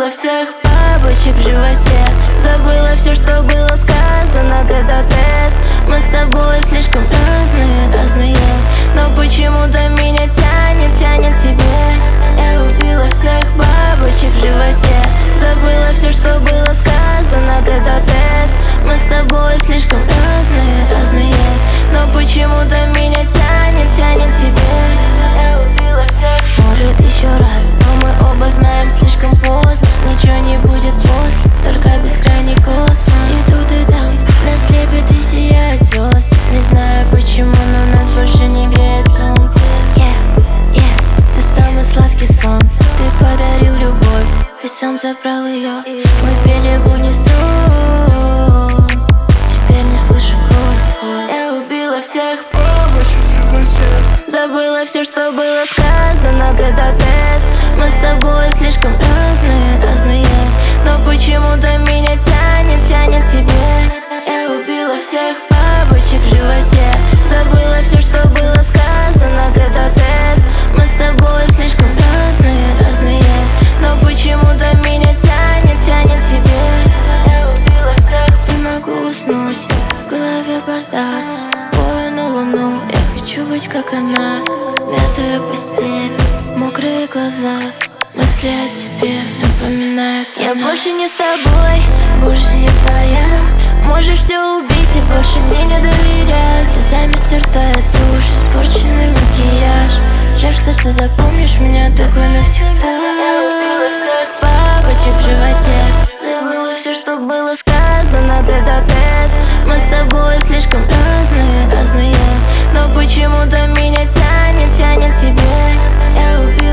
убила всех бабочек в животе. Забыла все, что было сказано тет-а-тет. Мы с тобой слишком разные, но почему-то меня тянет к тебе. Я убила всех бабочек в животе. Забыла все, что было сказано тет-а-тет. Мы с тобой слишком разные, но почему-то меня тянет к тебе. Я убила всех. Может еще раз, но мы оба знаем слишком поздно. Ничего не будет после, только бескрайний космос. И тут и там нас слепит и сияет звезд. Не знаю почему, но нас больше не греет солнце. Ты самый сладкий сон. Ты подарил любовь, и сам забрал ее. Мы пели в унисон. Теперь не слышу голос твой. Я убила всех бабочек в животе. Забыла все, что было сказано тет-а-тет. Мы с тобой слишком разные, но почему-то меня тянет к тебе. Я убила всех бабочек в животе. Забыла все, что было сказано тет-а-тет. Мы с тобой слишком разные, но почему-то меня тянет к тебе. Я убила всех. Не могу уснуть, в голове бардак. Вою на луну, я хочу быть как она. Мятая постель, мокрые глаза. Мысли о тебе напоминают. Я больше не с тобой, больше не твоя. Можешь все убить и больше мне не доверять. Слезами стертая тушь, испорченный макияж. Жаль, что ты запомнишь меня такой навсегда. Я убила всех бабочек в животе. Забыла все, что было сказано тет-а-тет. Мы с тобой слишком разные, но почему-то меня тянет к тебе. Я убила